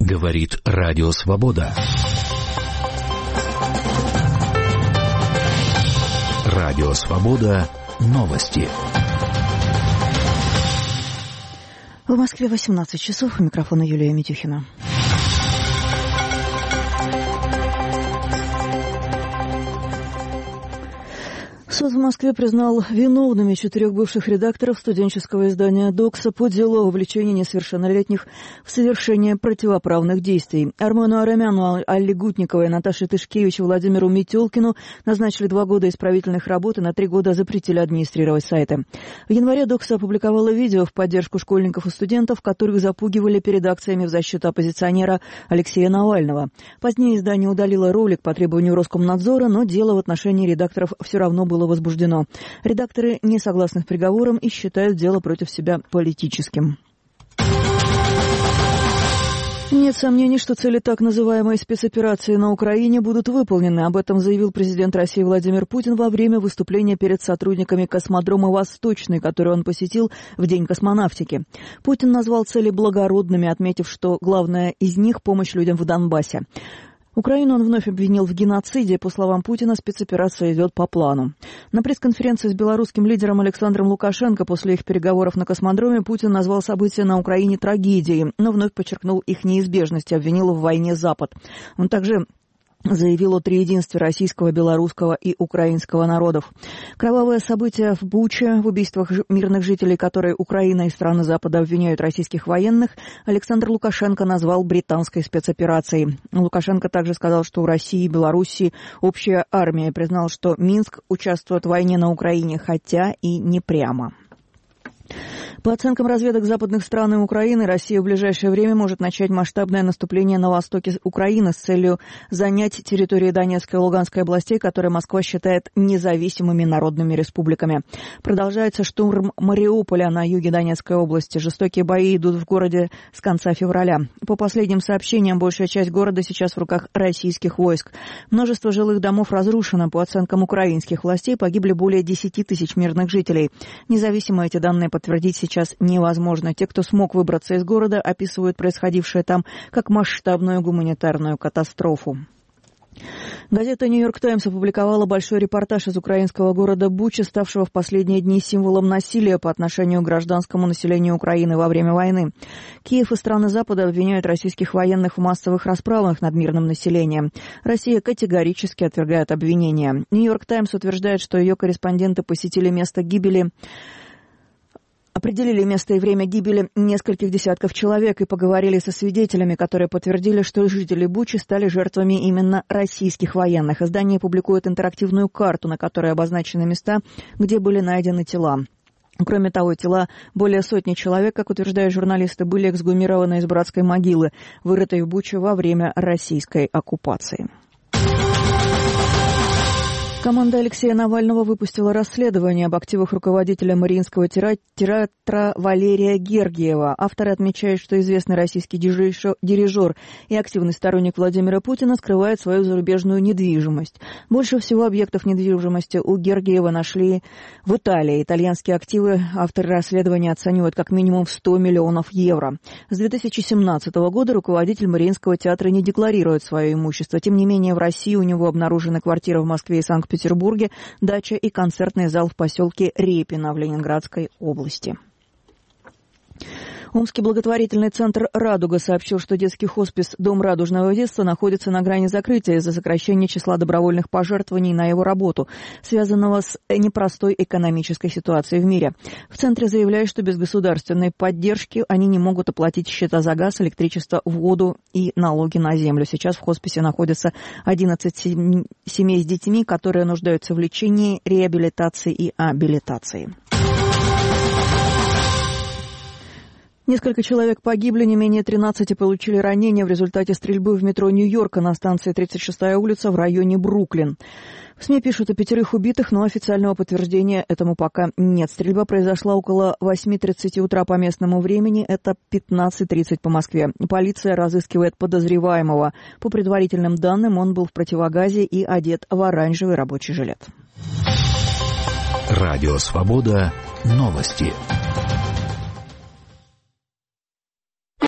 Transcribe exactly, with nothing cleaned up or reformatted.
Говорит Радио Свобода. Радио Свобода. Новости. В Москве восемнадцать часов. У микрофона Юлия Митюхина. Суд в Москве признал виновными четырех бывших редакторов студенческого издания «Докса» по делу о вовлечении несовершеннолетних в совершение противоправных действий. Армену Арамяну, Алле Гутниковой, Наташе Тышкевич и Владимиру Метелкину назначили два года исправительных работ и на три года запретили администрировать сайты. В январе «Докса» опубликовала видео в поддержку школьников и студентов, которых запугивали перед акциями в защиту оппозиционера Алексея Навального. Позднее издание удалило ролик по требованию Роскомнадзора, но дело в отношении редакторов все равно было возбуждено. Редакторы не согласны с приговором и считают дело против себя политическим. Нет сомнений, что цели так называемой спецоперации на Украине будут выполнены. Об этом заявил президент России Владимир Путин во время выступления перед сотрудниками космодрома «Восточный», который он посетил в День космонавтики. Путин назвал цели благородными, отметив, что главное из них – помощь людям в Донбассе. Украину он вновь обвинил в геноциде. По словам Путина, спецоперация идет по плану. На пресс-конференции с белорусским лидером Александром Лукашенко после их переговоров на космодроме Путин назвал события на Украине трагедией, но вновь подчеркнул их неизбежность и обвинил в войне Запад. Он также заявил о триединстве российского, белорусского и украинского народов. Кровавые события в Буче, в убийствах мирных жителей, которые Украина и страны Запада обвиняют российских военных, Александр Лукашенко назвал британской спецоперацией. Лукашенко также сказал, что у России и Белоруссии общая армия, и признал, что Минск участвует в войне на Украине, хотя и не прямо. По оценкам разведок западных стран и Украины, Россия в ближайшее время может начать масштабное наступление на востоке Украины с целью занять территории Донецкой и Луганской областей, которые Москва считает независимыми народными республиками. Продолжается штурм Мариуполя на юге Донецкой области. Жестокие бои идут в городе с конца февраля. По последним сообщениям, большая часть города сейчас в руках российских войск. Множество жилых домов разрушено. По оценкам украинских властей, погибли более десяти тысяч мирных жителей. Независимо эти данные подтвердить сейчас сейчас невозможно. Те, кто смог выбраться из города, описывают происходившее там как масштабную гуманитарную катастрофу. Газета «Нью-Йорк Таймс» опубликовала большой репортаж из украинского города Буча, ставшего в последние дни символом насилия по отношению к гражданскому населению Украины во время войны. Киев и страны Запада обвиняют российских военных в массовых расправах над мирным населением. Россия категорически отвергает обвинения. «Нью-Йорк Таймс» утверждает, что ее корреспонденты посетили место гибели Определили место и время гибели нескольких десятков человек и поговорили со свидетелями, которые подтвердили, что жители Бучи стали жертвами именно российских военных. Издание публикует интерактивную карту, на которой обозначены места, где были найдены тела. Кроме того, тела более сотни человек, как утверждают журналисты, были эксгумированы из братской могилы, вырытой в Буче во время российской оккупации. Команда Алексея Навального выпустила расследование об активах руководителя Мариинского театра Валерия Гергиева. Авторы отмечают, что известный российский дирижер и активный сторонник Владимира Путина скрывает свою зарубежную недвижимость. Больше всего объектов недвижимости у Гергиева нашли в Италии. Итальянские активы авторы расследования оценивают как минимум в сто миллионов евро. С две тысячи семнадцатого года руководитель Мариинского театра не декларирует свое имущество. Тем не менее, в России у него обнаружены квартиры в Москве и Санкт-Петербурге, Петербурге, дача и концертный зал в поселке Репино в Ленинградской области. Омский благотворительный центр «Радуга» сообщил, что детский хоспис «Дом радужного детства» находится на грани закрытия из-за сокращения числа добровольных пожертвований на его работу, связанного с непростой экономической ситуацией в мире. В центре заявляют, что без государственной поддержки они не могут оплатить счета за газ, электричество, воду и налоги на землю. Сейчас в хосписе находятся одиннадцать семей с детьми, которые нуждаются в лечении, реабилитации и абилитации. Несколько человек погибли, не менее тринадцати получили ранения в результате стрельбы в метро Нью-Йорка на станции тридцать шестая улица в районе Бруклин. В СМИ пишут о пятерых убитых, но официального подтверждения этому пока нет. Стрельба произошла около восьми тридцати утра по местному времени, это пятнадцать тридцать по Москве. Полиция разыскивает подозреваемого. По предварительным данным, он был в противогазе и одет в оранжевый рабочий жилет. Радио «Свобода». Новости.